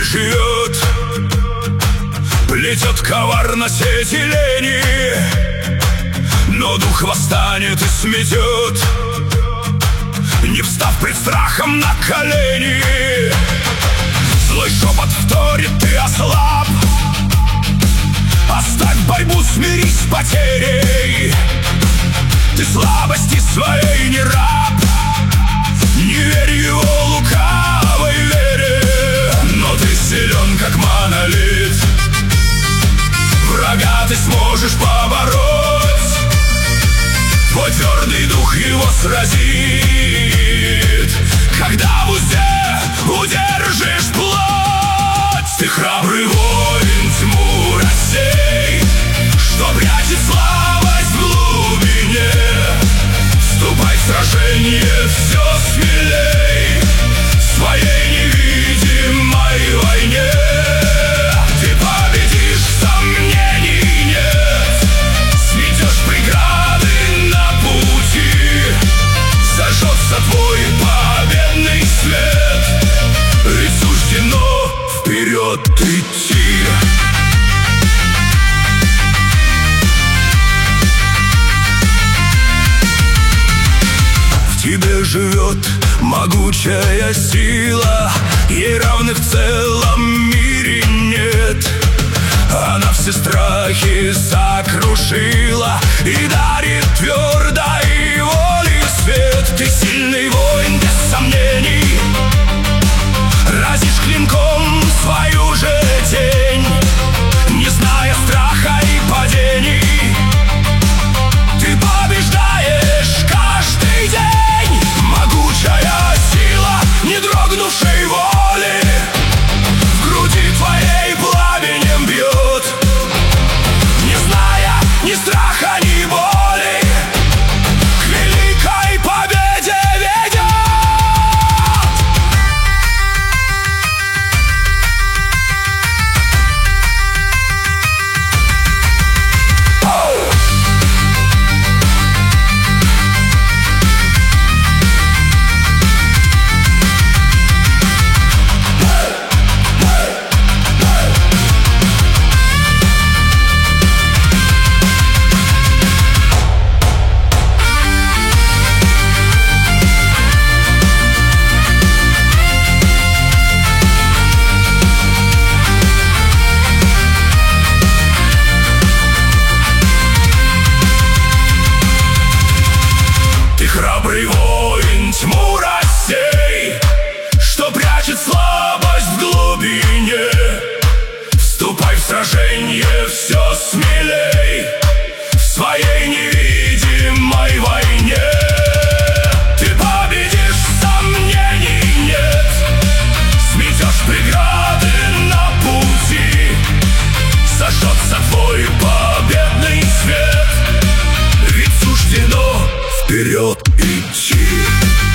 живет, плетет коварно сети лени, но дух восстанет и сметет, не встав пред страхом на колени. Злой шепот вторит: ты ослаб, оставь борьбу, смирись с потерей. Ты слабости своей не раб, не верь его лукавой вере. Но ты силен, как монолит, врага ты сможешь побороть. Твой твердый дух его сразит, когда в узде удержишь плоть. Ты храбрый воин, тьму рассей, что прячет слабость в глубине. Вступай в сражение все смелей, в своей невидимой войне. Ты победишь, сомнений нет, сметешь преграды на пути, зажжется твой победный свет, ведь суждено вперед идти. В тебе живет могучая сила, ей равных в целом мире нет. Она все страхи сокрушила и дарит твердой воли свет. Ты сильный воин, без сомнений, разишь клинком свою же тень, не зная страха и падений. Ты побеждаешь каждый день. Могучая сила, не дрогнувшей воли, в груди твоей пламенем бьет, не зная ни страха, ни боли, к великой победе ведет. Храбрый воин, тьму рассей, что прячет слабость в глубине. Вступай в сражение все смелей, в своей невидимой войне. Ты победишь, сомнений нет, сметешь преграды на пути, зажжется твой победный свет, ведь суждено вперед идти.